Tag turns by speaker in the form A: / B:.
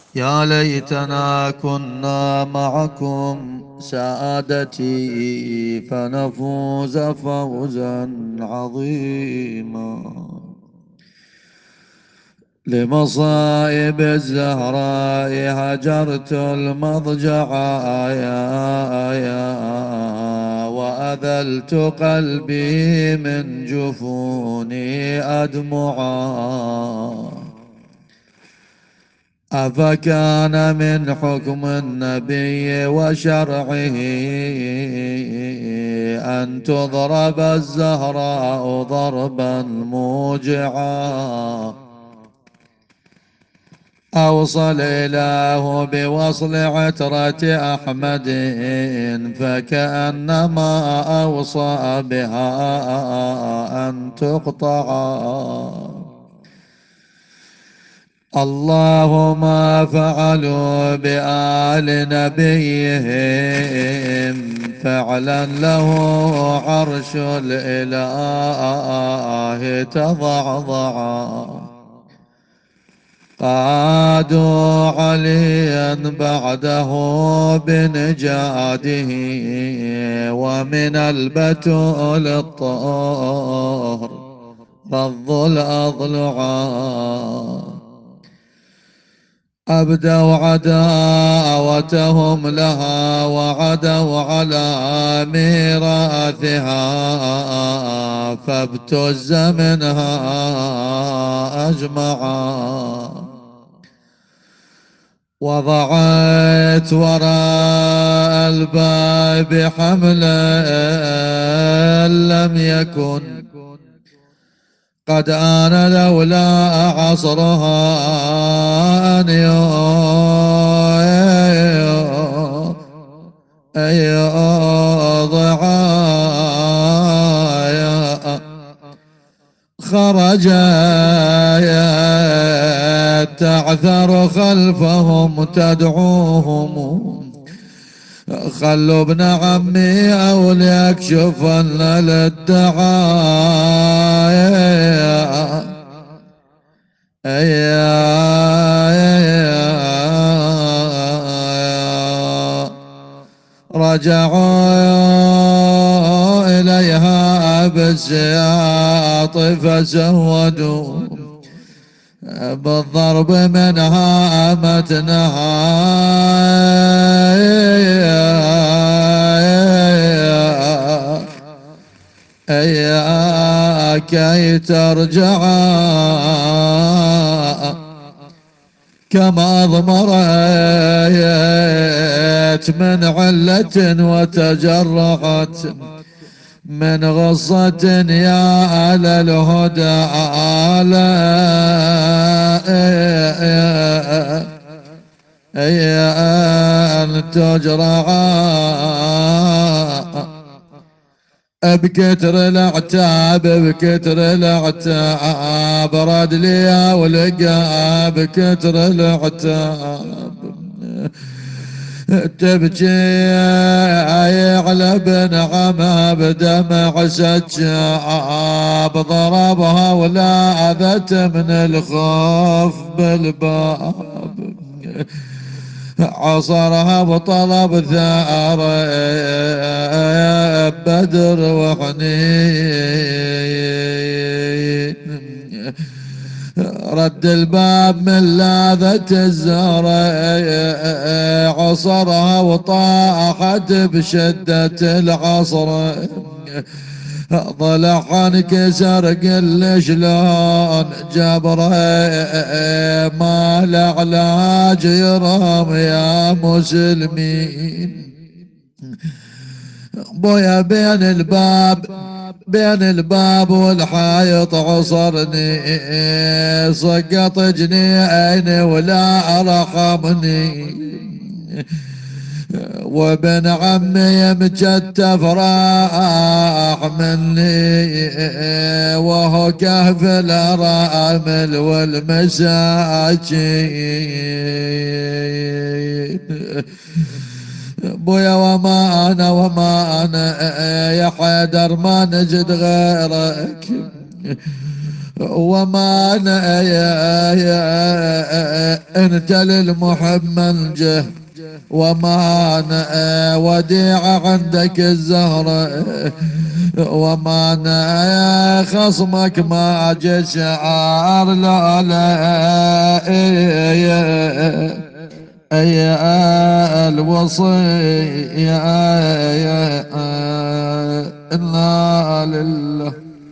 A: يا ليتنا كنا معكم سادتي فنفوز فوزا عظيما. لمصائب الزهراء هجرت المضجع وأذلت قلبي من جفوني أدمعا. أفكان من حكم النبي وشرعه أن تضرب الزهراء ضربا موجعا. أوصى الإله بوصل عترة أحمد فكأنما أوصى بها أن تقطعا. الله ما فعلوا بآل نبيهم فعلا له عرش الإله تضعضعا. قادوا عليا بعده بنجاده ومن البتول الطهر رضوا الأضلعا. أبدوا عداوتهم لها وعدوا على ميراثها فابتز منها أجمعا. وضعت وراء الباب حملا لم يكن قد آن لولا عصرها أن يوضع. خرجت تعثر خلفهم تدعوهم خلوا ابن عمي أو ليكشفن للدعايا. رجعوا إليها بالسياط فسودوا بالضرب منها متنها كي ترجع كما أضمرت من علة وتجرعت من غصة يا على الهدى على أن تجرع بكتر العتاب بكتر العتاب رد لي ولقى بكتر العتاب تبكي على بن عمها بدمع سجاب ضربها ولاذت من الخوف بالباب عصرها وطلب ثار بدر وحنين رد الباب من لاذة الزهر عصرها وطاحت بشدة العصر ضلع انكسر قل شلون جبره ما العلاج يرهم يا مسلمين. بويا بين الباب والحائط عصرني سقط جنيني ولا رحمني وابن عمي مجتف راح مني وهو كهف الارامل والمساكين. بويا وما انا يا حيدر ما نجد غيرك وما أنا يا أنت للمحب منجه، وما أنا وديعة عندك الزهرة، وما أنا خصمك ما جاء شعار لا لا يا الوصي يا إنا لله